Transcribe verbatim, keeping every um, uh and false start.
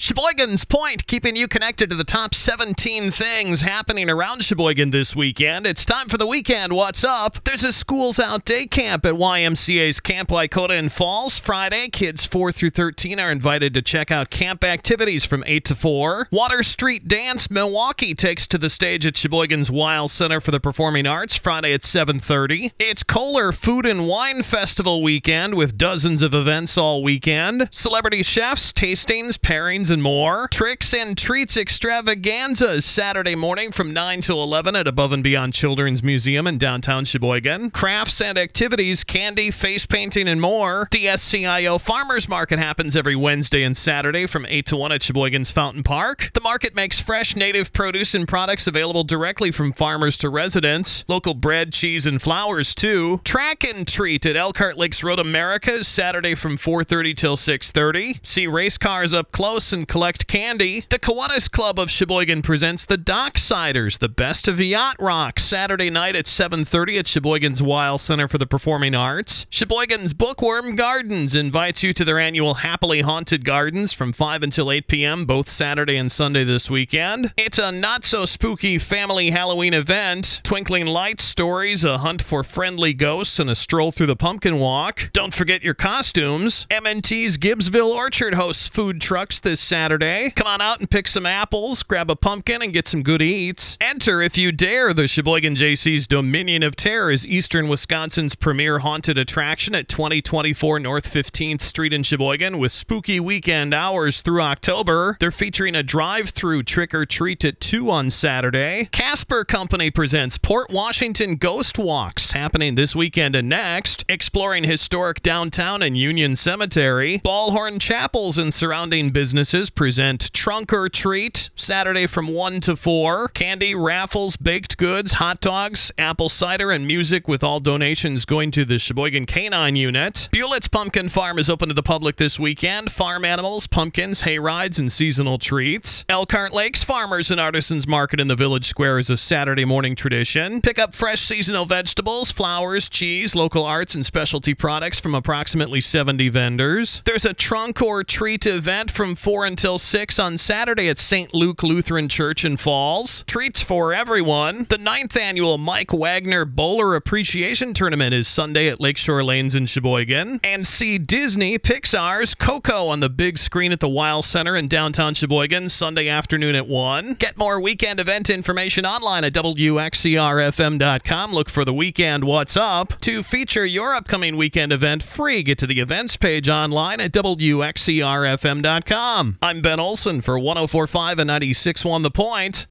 Sheboygan's Point, keeping you connected to the top seventeen things happening around Sheboygan this weekend. It's time for the weekend. What's up? There's a Schools Out day camp at Y M C A's Camp Lycota in Falls. Friday, kids four through thirteen are invited to check out camp activities from eight to four. Water Street Dance Milwaukee takes to the stage at Sheboygan's Weill Center for the Performing Arts Friday at seven thirty. It's Kohler Food and Wine Festival weekend with dozens of events all weekend. Celebrity chefs, tastings, pairings, and more. Tricks and Treats Extravaganzas Saturday morning from nine to eleven at Above and Beyond Children's Museum in downtown Sheboygan. Crafts and activities, candy, face painting, and more. D S C I O Farmers Market happens every Wednesday and Saturday from eight to one at Sheboygan's Fountain Park. The market makes fresh native produce and products available directly from farmers to residents. Local bread, cheese, and flowers, too. Track and Treat at Elkhart Lakes Road Americas Saturday from four thirty till six thirty. See race cars up close and collect candy. The Kiwanis Club of Sheboygan presents the Docksiders, the best of yacht rock, Saturday night at seven thirty at Sheboygan's Weill Center for the Performing Arts. Sheboygan's Bookworm Gardens invites you to their annual Happily Haunted Gardens from five until eight p.m. both Saturday and Sunday this weekend. It's a not-so-spooky family Halloween event. Twinkling lights, stories, a hunt for friendly ghosts, and a stroll through the pumpkin walk. Don't forget your costumes. M and T's Gibbsville Orchard hosts food trucks this Saturday. Come on out and pick some apples, grab a pumpkin, and get some good eats. Enter, if you dare, the Sheboygan J C's Dominion of Terror is Eastern Wisconsin's premier haunted attraction at twenty twenty-four North fifteenth Street in Sheboygan with spooky weekend hours through October. They're featuring a drive-through trick-or-treat at two on Saturday. Casper Company presents Port Washington Ghost Walks happening this weekend and next. Exploring historic downtown and Union Cemetery. Ballhorn Chapels and surrounding businesses present Trunk or Treat Saturday from one to four. Candy, raffles, baked goods, hot dogs, apple cider, and music with all donations going to the Sheboygan Canine Unit. Bulett's Pumpkin Farm is open to the public this weekend. Farm animals, pumpkins, hay rides, and seasonal treats. Elkhart Lakes Farmers and Artisans Market in the Village Square is a Saturday morning tradition. Pick up fresh seasonal vegetables, flowers, cheese, local arts, and specialty products from approximately seventy vendors. There's a Trunk or Treat event from four until six on Saturday at Saint Luke Lutheran Church in Falls. Treats for everyone. The ninth annual Mike Wagner Bowler Appreciation Tournament is Sunday at Lakeshore Lanes in Sheboygan. And see Disney Pixar's Coco on the big screen at the Weill Center in downtown Sheboygan Sunday afternoon at one. Get more weekend event information online at W X C R F M dot com. Look for the weekend What's Up. To feature your upcoming weekend event free, get to the events page online at W X C R F M dot com. I'm Ben Olson for one oh four point five and ninety-six point one The Point.